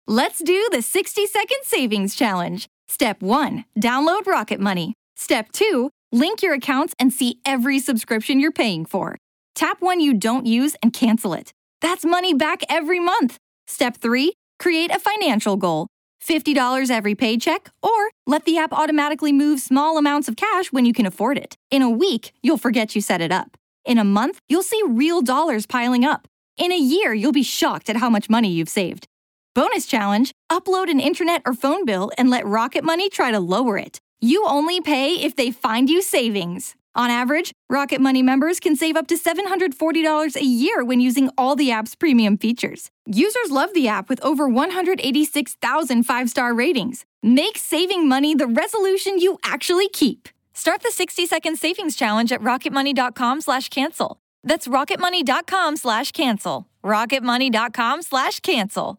Let's do the 60-second savings challenge. Step 1, download Rocket Money. Step 2, link your accounts and see every subscription you're paying for. Tap one you don't use and cancel it. That's money back every month. Step 3, create a financial goal. $50 every paycheck, or let the app automatically move small amounts of cash when you can afford it. In a week, you'll forget you set it up. In a month, you'll see real dollars piling up. In a year, you'll be shocked at how much money you've saved. Bonus challenge, upload an internet or phone bill and let Rocket Money try to lower it. You only pay if they find you savings. On average, Rocket Money members can save up to $740 a year when using all the app's premium features. Users love the app with over 186,000 five-star ratings. Make saving money the resolution you actually keep. Start the 60-second savings challenge at rocketmoney.com/cancel. That's rocketmoney.com/cancel. rocketmoney.com/cancel.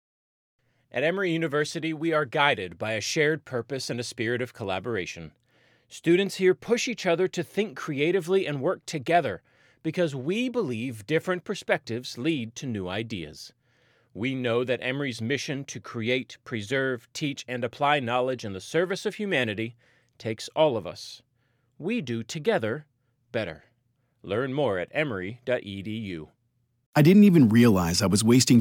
At Emory University, we are guided by a shared purpose and a spirit of collaboration. Students here push each other to think creatively and work together because we believe different perspectives lead to new ideas. We know that Emory's mission to create, preserve, teach, and apply knowledge in the service of humanity takes all of us. We do together better. Learn more at emory.edu. I didn't even realize I was wasting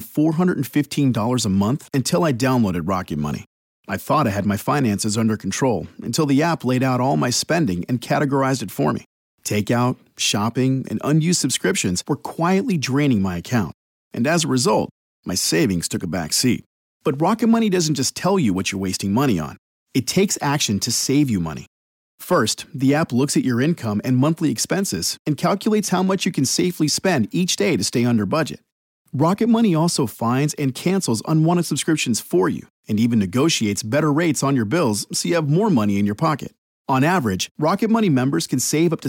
$415 a month until I downloaded Rocket Money. I thought I had my finances under control until the app laid out all my spending and categorized it for me. Takeout, shopping, and unused subscriptions were quietly draining my account. And as a result, my savings took a back seat. But Rocket Money doesn't just tell you what you're wasting money on. It takes action to save you money. First, the app looks at your income and monthly expenses and calculates how much you can safely spend each day to stay under budget. Rocket Money also finds and cancels unwanted subscriptions for you and even negotiates better rates on your bills so you have more money in your pocket. On average, Rocket Money members can save up to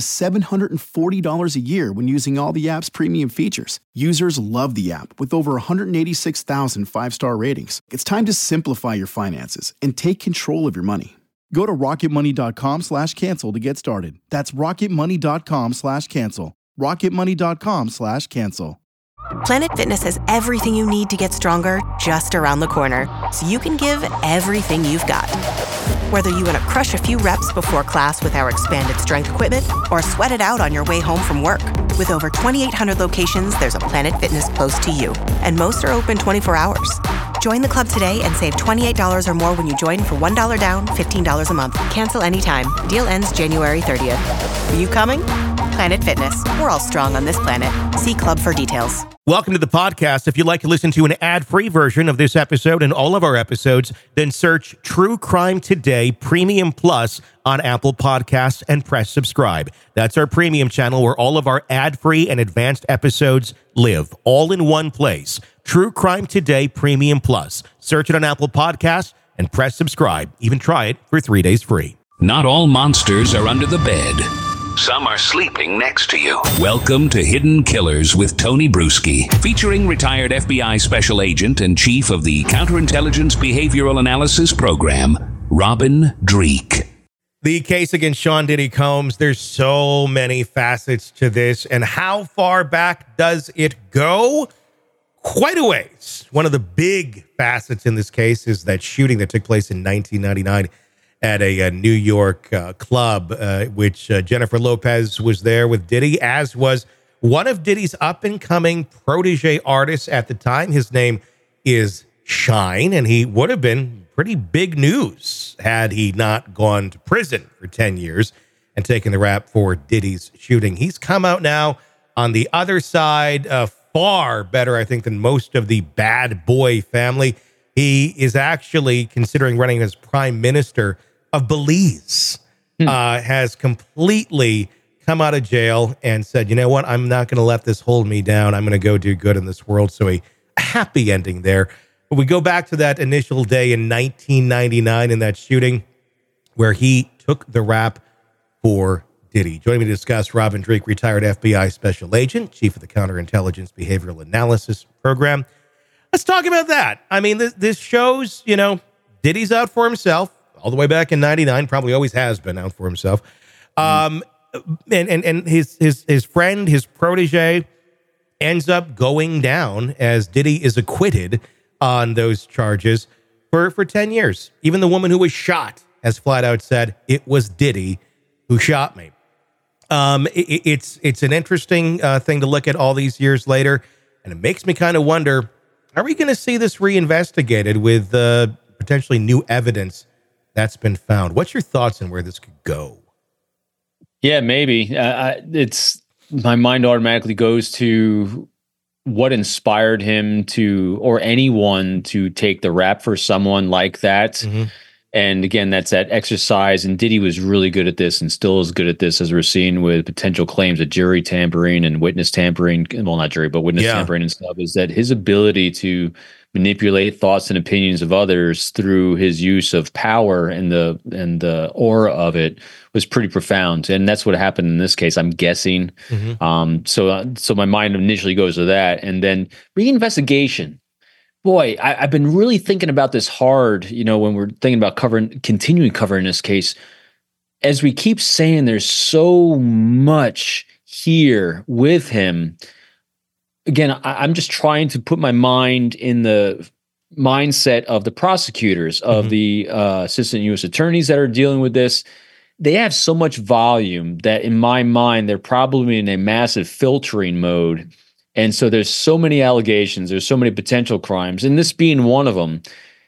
$740 a year when using all the app's premium features. Users love the app with over 186,000 five-star ratings. It's time to simplify your finances and take control of your money. Go to rocketmoney.com/cancel to get started. That's rocketmoney.com/cancel. rocketmoney.com/cancel. Planet Fitness has everything you need to get stronger just around the corner, so you can give everything you've got. Whether you want to crush a few reps before class with our expanded strength equipment or sweat it out on your way home from work. With over 2,800 locations, there's a Planet Fitness close to you, and most are open 24 hours. Join the club today and save $28 or more when you join for $1 down, $15 a month. Cancel anytime. Deal ends January 30th. Are you coming? Planet Fitness. We're all strong on this planet. See club for details. Welcome to the podcast. If you'd like to listen to an ad-free version of this episode and all of our episodes, then search True Crime Today Premium Plus on Apple Podcasts and press subscribe. That's our premium channel where all of our ad-free and advanced episodes live, all in one place. True Crime Today Premium Plus. Search it on Apple Podcasts and press subscribe. Even try it for 3 days free. Not all monsters are under the bed. Some are sleeping next to you. Welcome to Hidden Killers with Tony Bruschi, featuring retired FBI Special Agent and Chief of the Counterintelligence Behavioral Analysis Program, Robin Dreeke. The case against Sean Diddy Combs, there's so many facets to this, and how far back does it go? Quite a ways. One of the big facets in this case is that shooting that took place in 1999 at a New York club, which Jennifer Lopez was there with Diddy, as was one of Diddy's up-and-coming protege artists at the time. His name is Shine, and he would have been pretty big news had he not gone to prison for 10 years and taken the rap for Diddy's shooting. He's come out now on the other side, far better, I think, than most of the bad boy family. He is actually considering running as prime minister of Belize, has completely come out of jail and said, you know what, I'm not going to let this hold me down. I'm going to go do good in this world. So a happy ending there. But we go back to that initial day in 1999 in that shooting where he took the rap for Diddy. Joining me to discuss, Robin Dreeke, retired FBI Special Agent, Chief of the Counterintelligence Behavioral Analysis Program. Let's talk about that. I mean, this shows, you know, Diddy's out for himself all the way back in 99, probably always has been out for himself. And his friend, his protege, ends up going down as Diddy is acquitted on those charges for 10 years. Even the woman who was shot has flat out said, it was Diddy who shot me. It's an interesting thing to look at all these years later, and it makes me kind of wonder, are we going to see this reinvestigated with potentially new evidence that's been found? What's your thoughts on where this could go? Yeah, maybe. It's my mind automatically goes to what inspired him to, or anyone to take the rap for someone like that. Mm-hmm. And again, that's that exercise. And Diddy was really good at this and still is good at this, as we're seeing with potential claims of jury tampering and witness tampering. Well, not jury, but witness tampering and stuff, is that his ability to manipulate thoughts and opinions of others through his use of power and the aura of it was pretty profound. And that's what happened in this case, I'm guessing. Mm-hmm. So my mind initially goes to that. And then reinvestigation. Boy, I've been really thinking about this hard, when we're thinking about continuing covering this case. As we keep saying, there's so much here with him. Again, I'm just trying to put my mind in the mindset of the prosecutors, of the assistant U.S. attorneys that are dealing with this. They have so much volume that in my mind, they're probably in a massive filtering mode. And so there's so many allegations, there's so many potential crimes, and this being one of them.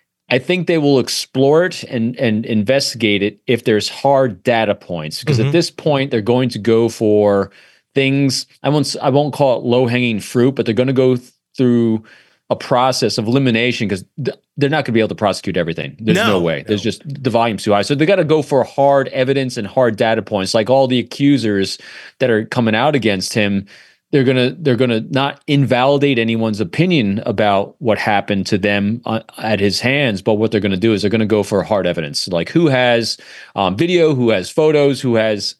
I think they will explore it and investigate it if there's hard data points, because at this point they're going to go for things. I won't call it low-hanging fruit, but they're going to go through a process of elimination, because they're not going to be able to prosecute everything. There's no way. There's just the volume's too high. So they got to go for hard evidence and hard data points, like all the accusers that are coming out against him. They're gonna not invalidate anyone's opinion about what happened to them at his hands, but what they're gonna do is they're gonna go for hard evidence, like who has video, who has photos, who has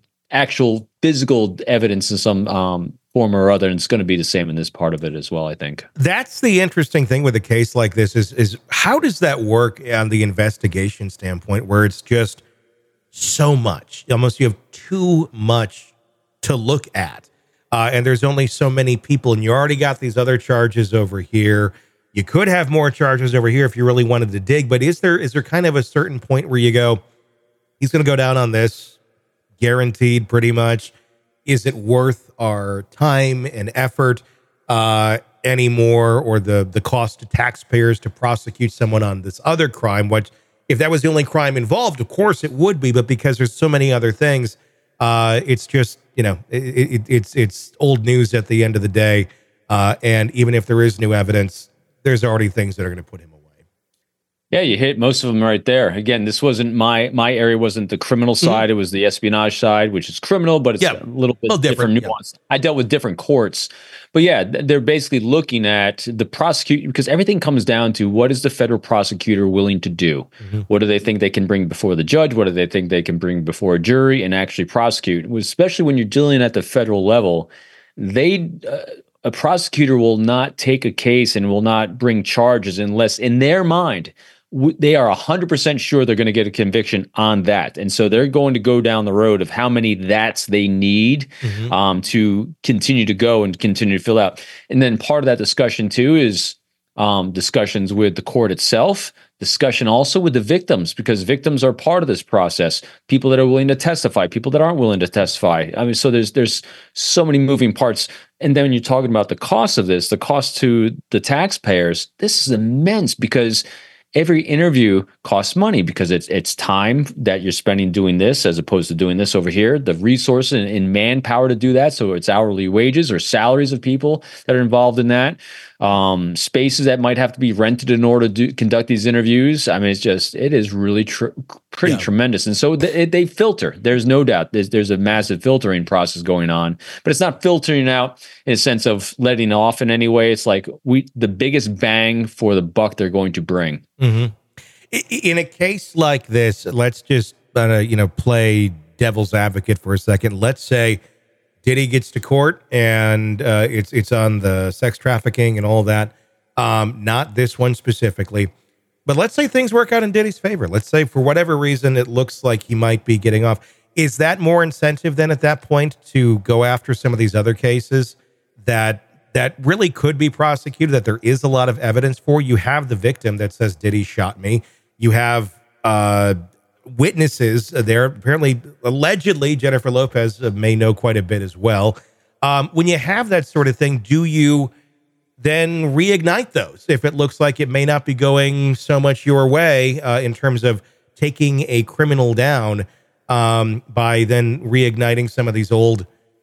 actual physical evidence in some form or other. And it's going to be the same in this part of it as well, I think. That's the interesting thing with a case like this is how does that work on the investigation standpoint, where it's just so much, almost you have too much to look at. And there's only so many people, and you already got these other charges over here. You could have more charges over here if you really wanted to dig, but is there kind of a certain point where you go, he's going to go down on this, guaranteed pretty much? Is it worth our time and effort anymore, or the cost to taxpayers to prosecute someone on this other crime? Which, if that was the only crime involved, of course it would be, but because there's so many other things, it's just, it's old news at the end of the day. And even if there is new evidence, there's already things that are going to put him away. Yeah, you hit most of them right there. Again, this wasn't my area wasn't the criminal side. It was the espionage side, which is criminal, but it's a little bit different nuance. Yeah. I dealt with different courts. But yeah, they're basically looking at the prosecutor, because everything comes down to what is the federal prosecutor willing to do? Mm-hmm. What do they think they can bring before the judge? What do they think they can bring before a jury and actually prosecute? Especially when you're dealing at the federal level, a prosecutor will not take a case and will not bring charges unless, in their mind, they are 100% sure they're going to get a conviction on that. And so they're going to go down the road of how many that's they need to continue to go and continue to fill out. And then part of that discussion too is discussions with the court itself, discussion also with the victims, because victims are part of this process. People that are willing to testify, people that aren't willing to testify. I mean, so there's so many moving parts. And then when you're talking about the cost of this, the cost to the taxpayers, this is immense, because every interview costs money, because it's time that you're spending doing this as opposed to doing this over here. The resources and manpower to do that, so it's hourly wages or salaries of people that are involved in that. Spaces that might have to be rented in order to conduct these interviews. I mean, it is really pretty tremendous. And so they filter. There's no doubt. There's a massive filtering process going on, but it's not filtering out in a sense of letting off in any way. It's like the biggest bang for the buck they're going to bring. Mm-hmm. In a case like this, let's just play devil's advocate for a second. Let's say Diddy gets to court and it's on the sex trafficking and all that. Not this one specifically, but let's say things work out in Diddy's favor. Let's say for whatever reason it looks like he might be getting off. Is that more incentive then at that point to go after some of these other cases that that really could be prosecuted, that there is a lot of evidence for. You have the victim that says, Diddy shot me. You have witnesses there. Apparently, allegedly, Jennifer Lopez may know quite a bit as well. When you have that sort of thing, do you then reignite those if it looks like it may not be going so much your way in terms of taking a criminal down by then reigniting some of these old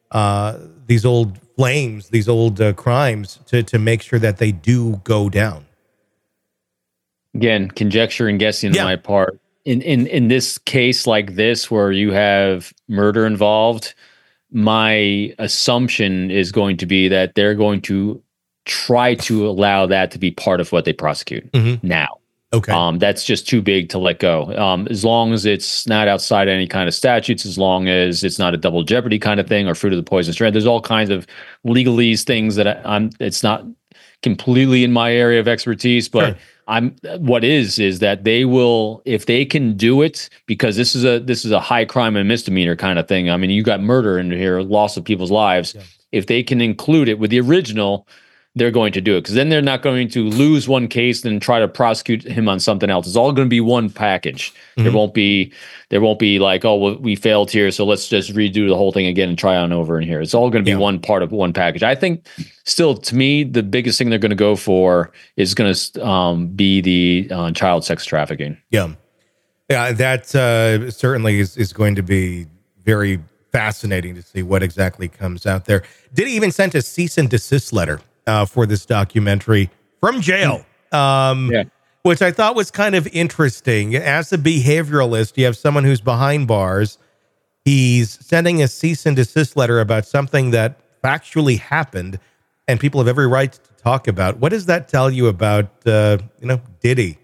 flames, these old crimes to make sure that they do go down? Again, conjecture and guessing on my part. In this case like this, where you have murder involved, my assumption is going to be that they're going to try to allow that to be part of what they prosecute now. Okay. That's just too big to let go. As long as it's not outside any kind of statutes, as long as it's not a double jeopardy kind of thing or fruit of the poisonous tree. There's all kinds of legalese things that it's not completely in my area of expertise, but sure. What is that they will, if they can do it, because this is a high crime and misdemeanor kind of thing. I mean, you got murder in here, loss of people's lives. Yeah. If they can include it with the original, they're going to do it, because then they're not going to lose one case and try to prosecute him on something else. It's all going to be one package. There won't be like, oh, well, we failed here, so let's just redo the whole thing again and try on over in here. It's all going to be one part of one package. I think still, to me, the biggest thing they're going to go for is going to be the child sex trafficking. Yeah, that certainly is going to be very fascinating to see what exactly comes out there. Did he even send a cease and desist letter for this documentary from jail, which I thought was kind of interesting. As a behavioralist, you have someone who's behind bars. He's sending a cease and desist letter about something that factually happened and people have every right to talk about. What does that tell you about, Diddy?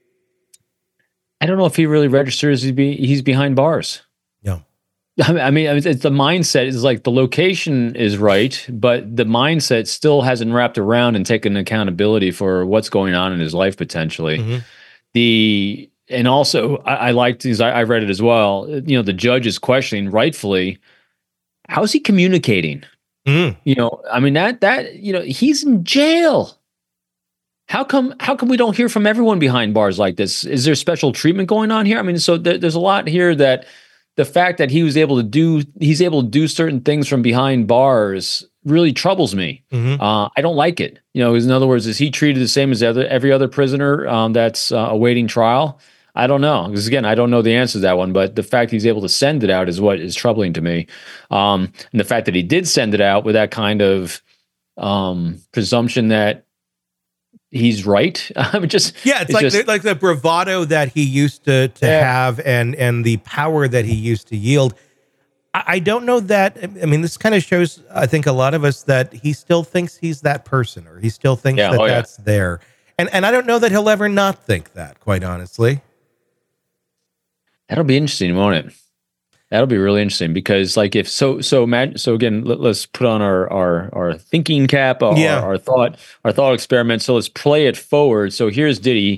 I don't know if he really registers he's behind bars. Yeah. I mean, it's the mindset is like the location is right, but the mindset still hasn't wrapped around and taken accountability for what's going on in his life potentially. And also I liked these. I read it as well. The judge is questioning rightfully, how's he communicating? I mean that he's in jail. How come we don't hear from everyone behind bars like this? Is there special treatment going on here? I mean, so there's a lot here that. The fact that he's able to do certain things from behind bars really troubles me. I don't like it. In other words, is he treated the same as every other prisoner that's awaiting trial? I don't know. Because again, I don't know the answer to that one. But the fact he's able to send it out is what is troubling to me. And the fact that he did send it out with that kind of presumption that he's right. I mean, it's like the bravado that he used to have and the power that he used to yield. I don't know that. I mean, this kind of shows, I think, a lot of us that he still thinks he's that person, or he still thinks that's there. And I don't know that he'll ever not think that, quite honestly. That'll be interesting, won't it? That'll be really interesting, because like if so again, let's put on our thinking cap, our thought experiment. So let's play it forward. So here's Diddy.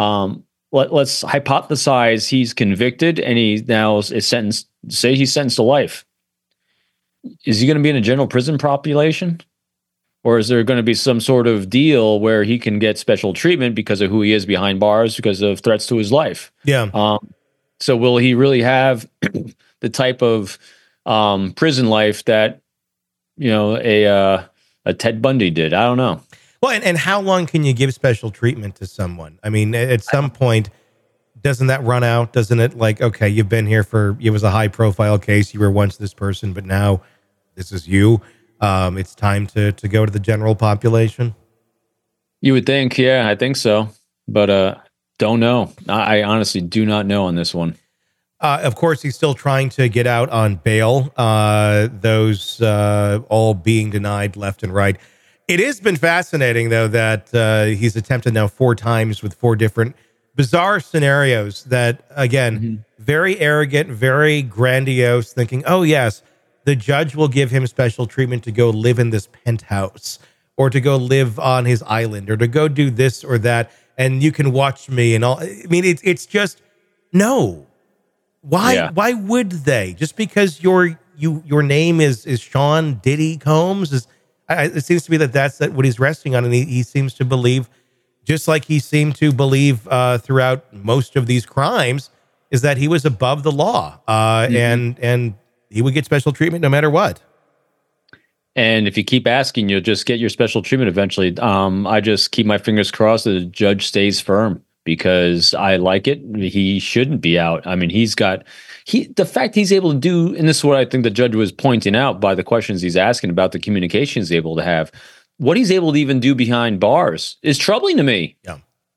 Let's hypothesize he's convicted and he now is sentenced. Say he's sentenced to life. Is he going to be in a general prison population, or is there going to be some sort of deal where he can get special treatment because of who he is behind bars, because of threats to his life? Yeah. So will he really have the type of prison life that a Ted Bundy did? I don't know. Well, and how long can you give special treatment to someone? I mean, at some point, doesn't that run out? Doesn't it, like, okay, you've been here it was a high profile case. You were once this person, but now this is you. It's time to go to the general population. You would think, yeah, I think so, but don't know. I honestly do not know on this one. Of course, he's still trying to get out on bail. Those all being denied left and right. It has been fascinating, though, that he's attempted now 4 times with 4 different bizarre scenarios that, again, very arrogant, very grandiose, thinking, oh, yes, the judge will give him special treatment to go live in this penthouse, or to go live on his island, or to go do this or that, and you can watch me and all. I mean, it's just, no. Why? Yeah. Why would they? Just because your name is Sean Diddy Combs is? It seems to be that's what he's resting on, and he seems to believe, just like he seemed to believe throughout most of these crimes, is that he was above the law, and he would get special treatment no matter what. And if you keep asking, you'll just get your special treatment eventually. I just keep my fingers crossed that the judge stays firm, because I like it. He shouldn't be out. I mean, the fact he's able to do, and this is what I think the judge was pointing out by the questions he's asking about the communication he's able to have. What he's able to even do behind bars is troubling to me. Yeah.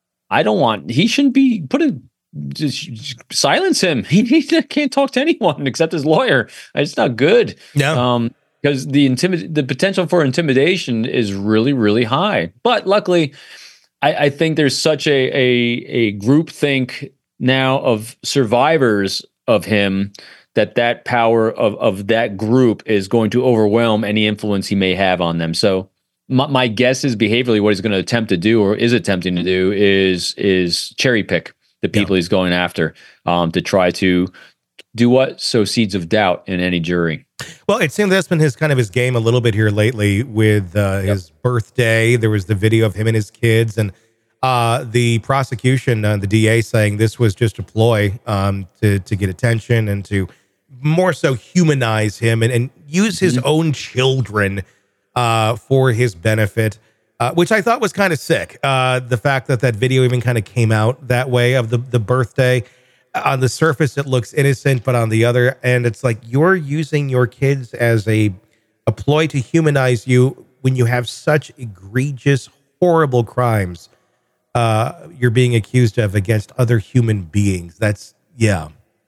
He shouldn't be just silence him. He can't talk to anyone except his lawyer. It's not good. No. Because the potential for intimidation is really, really high. But luckily, I think there's such a groupthink now of survivors of him that power of that group is going to overwhelm any influence he may have on them. So my guess is behaviorally what he's going to attempt to do, or is attempting to do, is cherry pick the people he's going after, to try to do what? Sow seeds of doubt in any jury. Well, it seems that's been his game a little bit here lately with his birthday. There was the video of him and his kids, and the prosecution, the DA, saying this was just a ploy to get attention and to more so humanize him and use his own children for his benefit, which I thought was kind of sick. The fact that video even kind of came out that way of the birthday. On the surface, it looks innocent, but on the other end, it's like you're using your kids as a ploy to humanize you when you have such egregious, horrible crimes you're being accused of against other human beings. That's, yeah.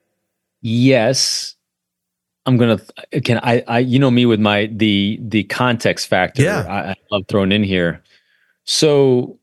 Yes. I'm going to, I you know me with the context factor. Yeah. I love throwing in here. So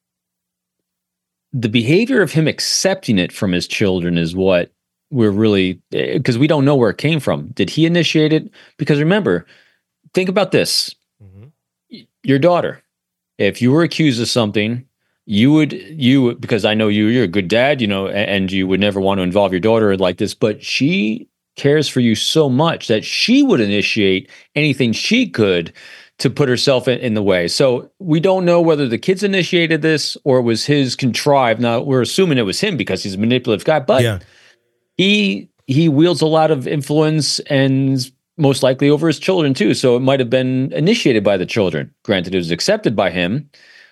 the behavior of him accepting it from his children is what we're really, because we don't know where it came from. Did he initiate it? Because remember, think about this. Mm-hmm. Your daughter, if you were accused of something, you would, because I know you're a good dad, and you would never want to involve your daughter like this, but she cares for you so much that she would initiate anything she could to put herself in the way. So we don't know whether the kids initiated this or it was his contrived. Now, we're assuming it was him because he's a manipulative guy, but he wields a lot of influence and most likely over his children too. So it might have been initiated by the children. Granted, it was accepted by him.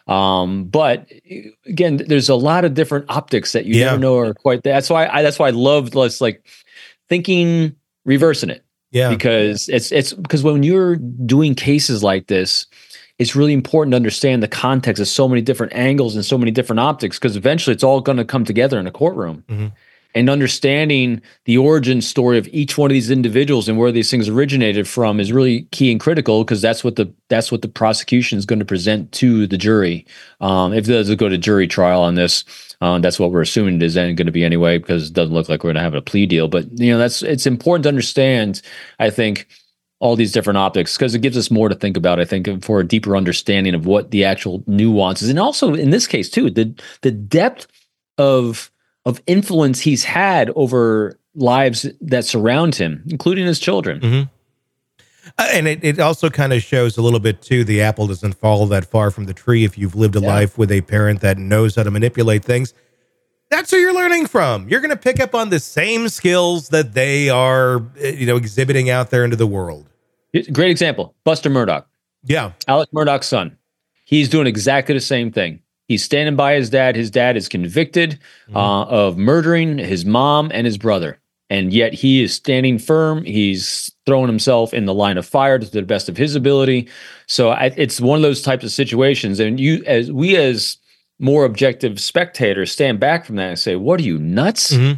But again, there's a lot of different optics that you never know are quite there. That's why I loved thinking, reversing it. Yeah, because it's because when you're doing cases like this, it's really important to understand the context of so many different angles and so many different optics, because eventually it's all going to come together in a courtroom. Mm-hmm. And understanding the origin story of each one of these individuals and where these things originated from is really key and critical, because that's what the prosecution is going to present to the jury. If it does go to jury trial on this, that's what we're assuming it is going to be anyway, because it doesn't look like we're going to have a plea deal. But it's important to understand, I think, all these different optics, because it gives us more to think about, I think, for a deeper understanding of what the actual nuances, and also in this case too, the depth of influence he's had over lives that surround him, including his children. Mm-hmm. And it also kind of shows a little bit too, the apple doesn't fall that far from the tree. If you've lived a life with a parent that knows how to manipulate things, that's who you're learning from. You're going to pick up on the same skills that they are, exhibiting out there into the world. Great example, Buster Murdoch. Yeah. Alex Murdoch's son. He's doing exactly the same thing. He's standing by his dad. His dad is convicted of murdering his mom and his brother. And yet he is standing firm. He's throwing himself in the line of fire to the best of his ability. So it's one of those types of situations. And we as more objective spectators stand back from that and say, what are you, nuts? Mm-hmm.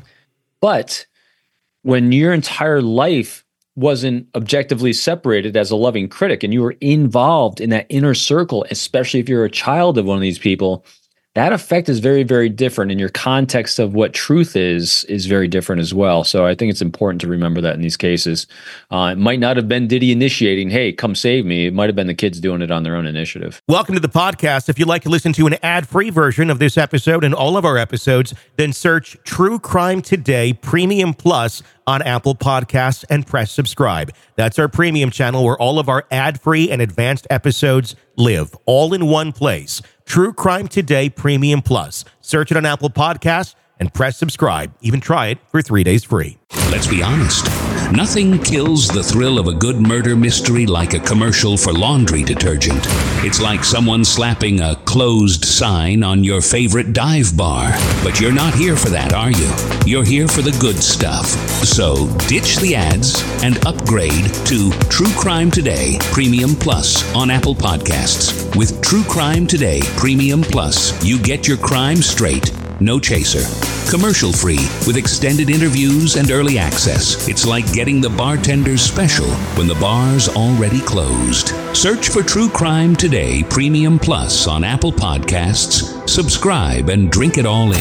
But when your entire life wasn't objectively separated as a loving critic, and you were involved in that inner circle, especially if you're a child of one of these people, that effect is very, very different. And your context of what truth is very different as well. So I think it's important to remember that in these cases. It might not have been Diddy initiating, hey, come save me. It might have been the kids doing it on their own initiative. Welcome to the podcast. If you'd like to listen to an ad-free version of this episode and all of our episodes, then search True Crime Today Premium Plus on Apple Podcasts and press subscribe. That's our premium channel where all of our ad-free and advanced episodes live, all in one place. True Crime Today Premium Plus. Search it on Apple Podcasts and press subscribe. Even try it for 3 days free. Let's be honest. Nothing kills the thrill of a good murder mystery like a commercial for laundry detergent. It's like someone slapping a closed sign on your favorite dive bar. But you're not here for that, are you? You're here for the good stuff. So ditch the ads and upgrade to True Crime Today Premium Plus on Apple Podcasts. With True Crime Today Premium Plus, you get your crime straight. No chaser. Commercial free with extended interviews and early access. It's like getting the bartender's special when the bar's already closed. Search for True Crime Today Premium Plus on Apple Podcasts. Subscribe and drink it all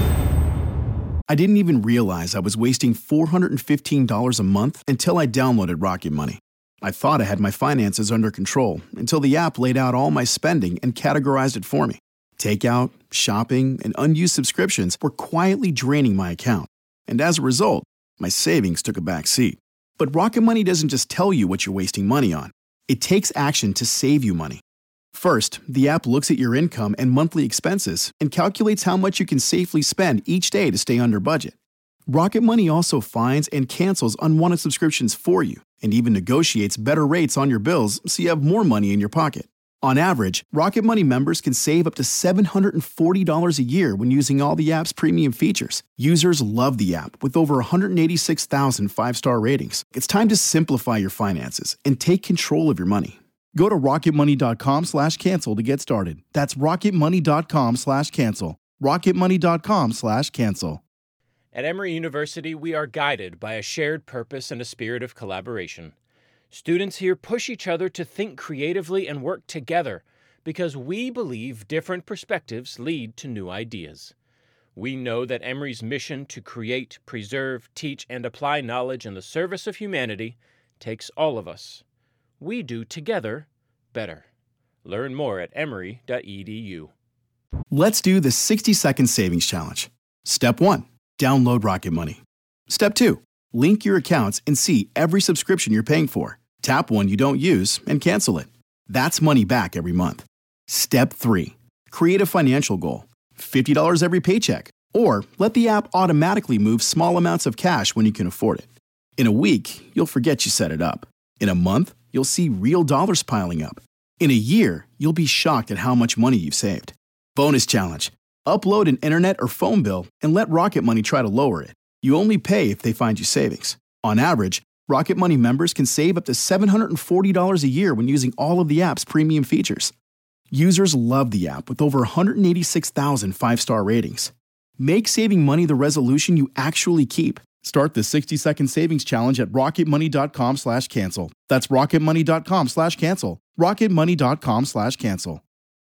in. I didn't even realize I was wasting $415 a month until I downloaded Rocket Money. I thought I had my finances under control until the app laid out all my spending and categorized it for me. Takeout, shopping, and unused subscriptions were quietly draining my account. And as a result, my savings took a back seat. But Rocket Money doesn't just tell you what you're wasting money on. It takes action to save you money. First, the app looks at your income and monthly expenses and calculates how much you can safely spend each day to stay under budget. Rocket Money also finds and cancels unwanted subscriptions for you and even negotiates better rates on your bills so you have more money in your pocket. On average, Rocket Money members can save up to $740 a year when using all the app's premium features. Users love the app with over 186,000 five-star ratings. It's time to simplify your finances and take control of your money. Go to rocketmoney.com/cancel to get started. That's rocketmoney.com/cancel. rocketmoney.com/cancel. At Emory University, we are guided by a shared purpose and a spirit of collaboration. Students here push each other to think creatively and work together because we believe different perspectives lead to new ideas. We know that Emory's mission to create, preserve, teach, and apply knowledge in the service of humanity takes all of us. We do together better. Learn more at emory.edu. Let's do the 60-second savings challenge. Step 1, download Rocket Money. Step 2, link your accounts and see every subscription you're paying for. Tap one you don't use and cancel it. That's money back every month. Step 3, create a financial goal. $50 every paycheck. Or let the app automatically move small amounts of cash when you can afford it. In a week, you'll forget you set it up. In a month, you'll see real dollars piling up. In a year, you'll be shocked at how much money you've saved. Bonus challenge. Upload an internet or phone bill and let Rocket Money try to lower it. You only pay if they find you savings. On average, Rocket Money members can save up to $740 a year when using all of the app's premium features. Users love the app with over 186,000 five-star ratings. Make saving money the resolution you actually keep. Start the 60-second savings challenge at rocketmoney.com/cancel. That's rocketmoney.com/cancel. rocketmoney.com/cancel.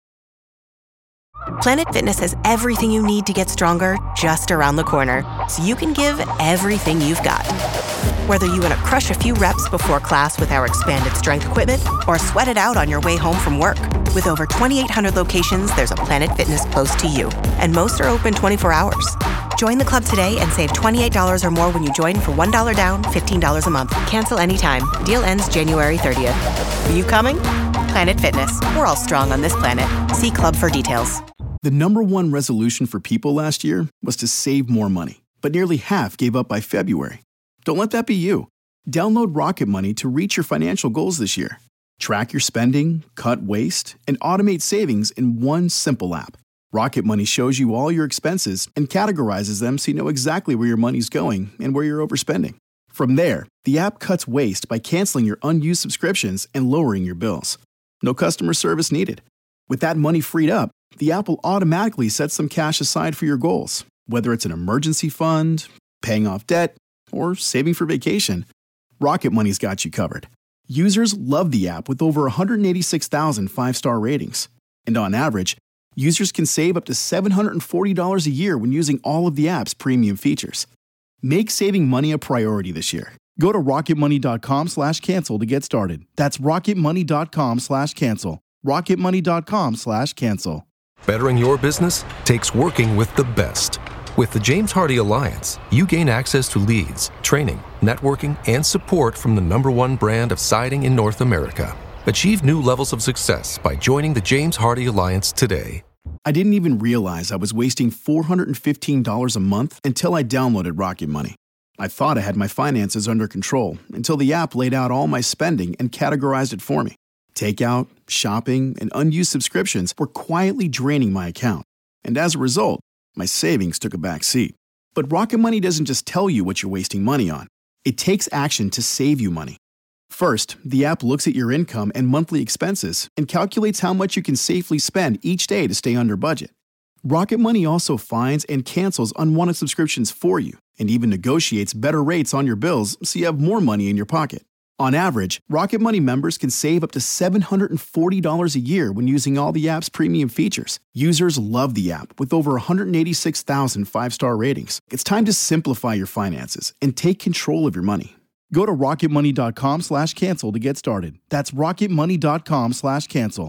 Planet Fitness has everything you need to get stronger just around the corner, so you can give everything you've got. Whether you want to crush a few reps before class with our expanded strength equipment or sweat it out on your way home from work. With over 2,800 locations, there's a Planet Fitness close to you, and most are open 24 hours. Join the club today and save $28 or more when you join for $1 down, $15 a month. Cancel anytime. Deal ends January 30th. Are you coming? Planet Fitness. We're all strong on this planet. See club for details. The number one resolution for people last year was to save more money, but nearly half gave up by February. Don't let that be you. Download Rocket Money to reach your financial goals this year. Track your spending, cut waste, and automate savings in one simple app. Rocket Money shows you all your expenses and categorizes them so you know exactly where your money's going and where you're overspending. From there, the app cuts waste by canceling your unused subscriptions and lowering your bills. No customer service needed. With that money freed up, the app will automatically set some cash aside for your goals, whether it's an emergency fund, paying off debt, or saving for vacation. Rocket Money's got you covered. Users love the app with over 186,000 five-star ratings. And on average, users can save up to $740 a year when using all of the app's premium features. Make saving money a priority this year. Go to rocketmoney.com/cancel to get started. That's rocketmoney.com/cancel. rocketmoney.com/cancel. Bettering your business takes working with the best. With the James Hardie Alliance, you gain access to leads, training, networking, and support from the #1 brand of siding in North America. Achieve new levels of success by joining the James Hardie Alliance today. I didn't even realize I was wasting $415 a month until I downloaded Rocket Money. I thought I had my finances under control until the app laid out all my spending and categorized it for me. Takeout, shopping, and unused subscriptions were quietly draining my account. And as a result, my savings took a back seat. But Rocket Money doesn't just tell you what you're wasting money on. It takes action to save you money. First, the app looks at your income and monthly expenses and calculates how much you can safely spend each day to stay under budget. Rocket Money also finds and cancels unwanted subscriptions for you and even negotiates better rates on your bills so you have more money in your pocket. On average, Rocket Money members can save up to $740 a year when using all the app's premium features. Users love the app with over 186,000 five-star ratings. It's time to simplify your finances and take control of your money. Go to rocketmoney.com/cancel to get started. That's rocketmoney.com/cancel.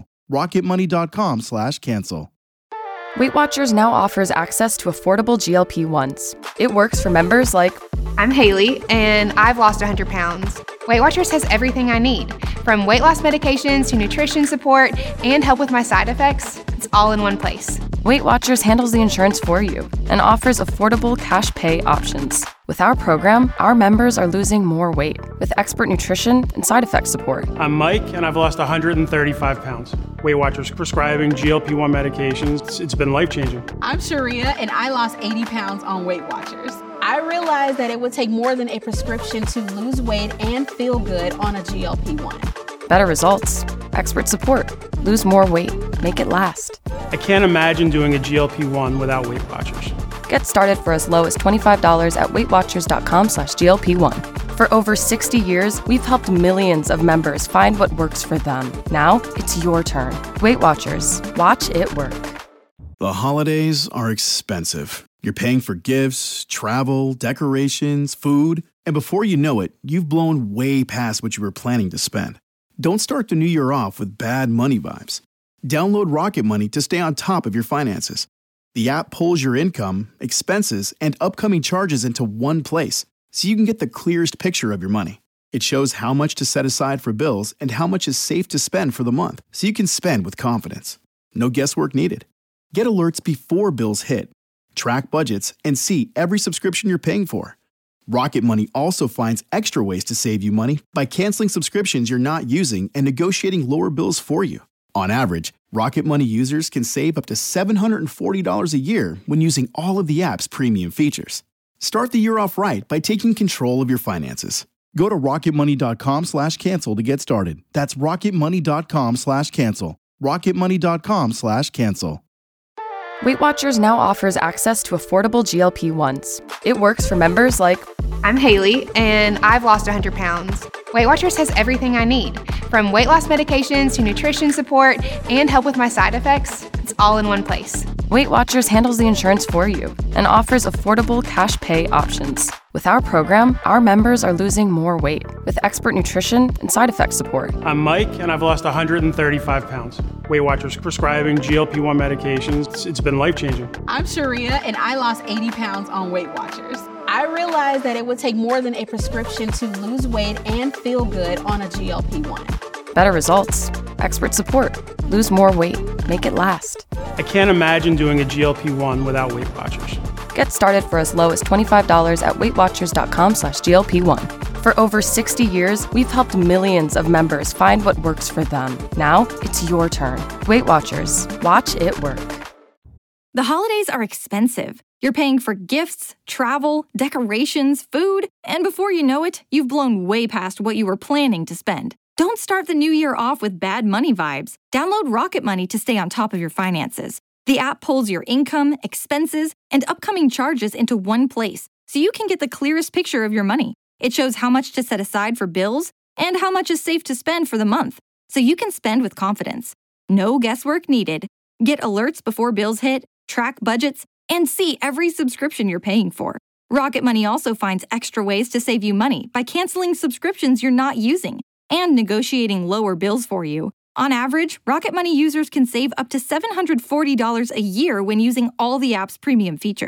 rocketmoney.com/cancel. Weight Watchers now offers access to affordable GLP-1s. It works for members like, I'm Haley, and I've lost 100 pounds. Weight Watchers has everything I need, from weight loss medications to nutrition support and help with my side effects. It's all in one place. Weight Watchers handles the insurance for you and offers affordable cash pay options. With our program, our members are losing more weight with expert nutrition and side effect support. I'm Mike, and I've lost 135 pounds. Weight Watchers prescribing GLP-1 medications. It's been life-changing. I'm Sharia, and I lost 80 pounds on Weight Watchers. I realized that it would take more than a prescription to lose weight and feel good on a GLP-1. Better results, expert support, lose more weight, make it last. I can't imagine doing a GLP-1 without Weight Watchers. Get started for as low as $25 at weightwatchers.com/GLP-1. For over 60 years, we've helped millions of members find what works for them. Now, it's your turn. Weight Watchers. Watch it work. The holidays are expensive. You're paying for gifts, travel, decorations, food, and before you know it, you've blown way past what you were planning to spend. Don't start the new year off with bad money vibes. Download Rocket Money to stay on top of your finances. The app pulls your income, expenses, and upcoming charges into one place, so you can get the clearest picture of your money. It shows how much to set aside for bills and how much is safe to spend for the month, so you can spend with confidence. No guesswork needed. Get alerts before bills hit, track budgets, and see every subscription you're paying for. Rocket Money also finds extra ways to save you money by canceling subscriptions you're not using and negotiating lower bills for you. On average, Rocket Money users can save up to $740 a year when using all of the app's premium features. Start the year off right by taking control of your finances. Go to rocketmoney.com/cancel to get started. That's rocketmoney.com/cancel. rocketmoney.com/cancel. Weight Watchers now offers access to affordable GLP-1s. It works for members like, I'm Haley, and I've lost 100 pounds. Weight Watchers has everything I need, from weight loss medications to nutrition support and help with my side effects. It's all in one place. Weight Watchers handles the insurance for you and offers affordable cash pay options. With our program, our members are losing more weight with expert nutrition and side effect support. I'm Mike, and I've lost 135 pounds. Weight Watchers prescribing GLP-1 medications. It's been life-changing. I'm Sharia, and I lost 80 pounds on Weight Watchers. I realized that it would take more than a prescription to lose weight and feel good on a GLP-1. Better results, expert support, lose more weight, make it last. I can't imagine doing a GLP-1 without Weight Watchers. Get started for as low as $25 at weightwatchers.com/GLP-1. For over 60 years, we've helped millions of members find what works for them. Now, it's your turn. Weight Watchers. Watch it work. The holidays are expensive. You're paying for gifts, travel, decorations, food, and before you know it, you've blown way past what you were planning to spend. Don't start the new year off with bad money vibes. Download Rocket Money to stay on top of your finances. The app pulls your income, expenses, and upcoming charges into one place, so you can get the clearest picture of your money. It shows how much to set aside for bills and how much is safe to spend for the month, so you can spend with confidence. No guesswork needed. Get alerts before bills hit, track budgets, and see every subscription you're paying for. Rocket Money also finds extra ways to save you money by canceling subscriptions you're not using and negotiating lower bills for you. On average, Rocket Money users can save up to $740 a year when using all the app's premium features.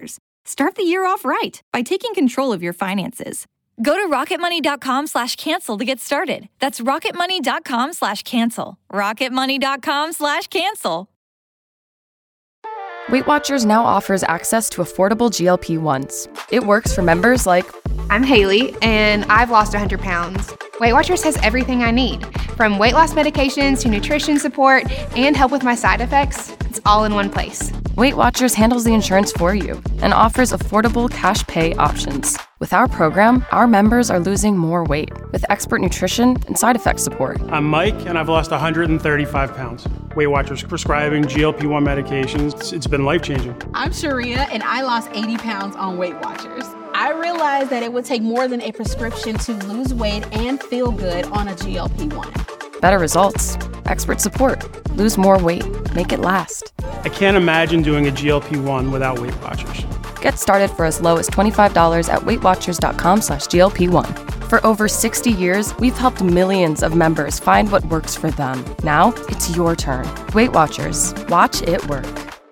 Start the year off right by taking control of your finances. Go to rocketmoney.com/cancel to get started. That's rocketmoney.com/cancel. rocketmoney.com/cancel. Weight Watchers now offers access to affordable GLP-1s. It works for members like, I'm Haley, and I've lost 100 pounds. Weight Watchers has everything I need, from weight loss medications to nutrition support and help with my side effects. It's all in one place. Weight Watchers handles the insurance for you and offers affordable cash pay options. With our program, our members are losing more weight with expert nutrition and side effect support. I'm Mike, and I've lost 135 pounds. Weight Watchers prescribing GLP-1 medications. It's been life-changing. I'm Sharia, and I lost 80 pounds on Weight Watchers. I realized that it would take more than a prescription to lose weight and feel good on a GLP-1. Better results, expert support, lose more weight, make it last. I can't imagine doing a GLP-1 without Weight Watchers. Get started for as low as $25 at weightwatchers.com/GLP-1. For over 60 years, we've helped millions of members find what works for them. Now, it's your turn. Weight Watchers. Watch it work.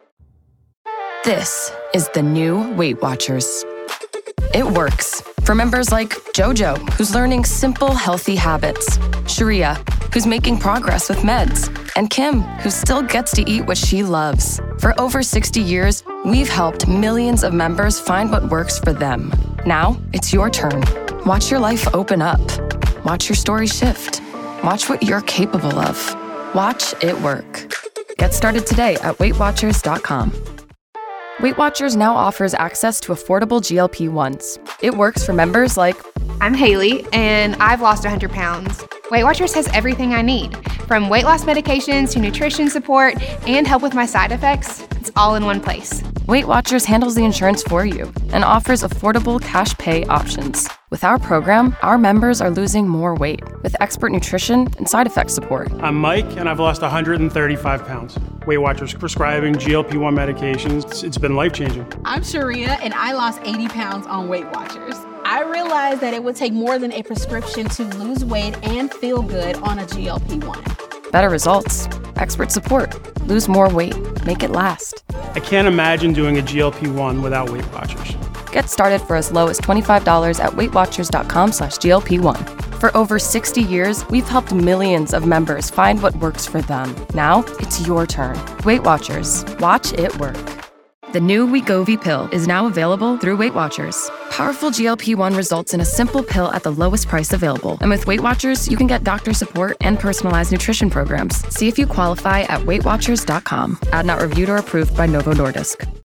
This is the new Weight Watchers. It works for members like Jojo, who's learning simple, healthy habits, Sharia, who's making progress with meds, and Kim, who still gets to eat what she loves. For over 60 years, we've helped millions of members find what works for them. Now, it's your turn. Watch your life open up. Watch your story shift. Watch what you're capable of. Watch it work. Get started today at WeightWatchers.com. Weight Watchers now offers access to affordable GLP-1s. It works for members like, I'm Haley, and I've lost 100 pounds. Weight Watchers has everything I need, from weight loss medications to nutrition support and help with my side effects. It's all in one place. Weight Watchers handles the insurance for you and offers affordable cash pay options. With our program, our members are losing more weight with expert nutrition and side effect support. I'm Mike, and I've lost 135 pounds. Weight Watchers prescribing GLP-1 medications. It's been life-changing. I'm Sharia, and I lost 80 pounds on Weight Watchers. I realized that it would take more than a prescription to lose weight and feel good on a GLP-1. Better results, expert support, lose more weight, make it last. I can't imagine doing a GLP-1 without Weight Watchers. Get started for as low as $25 at weightwatchers.com/GLP-1. For over 60 years, we've helped millions of members find what works for them. Now, it's your turn. Weight Watchers. Watch it work. The new Wegovy pill is now available through Weight Watchers. Powerful GLP-1 results in a simple pill at the lowest price available. And with Weight Watchers, you can get doctor support and personalized nutrition programs. See if you qualify at weightwatchers.com. Ad not reviewed or approved by Novo Nordisk.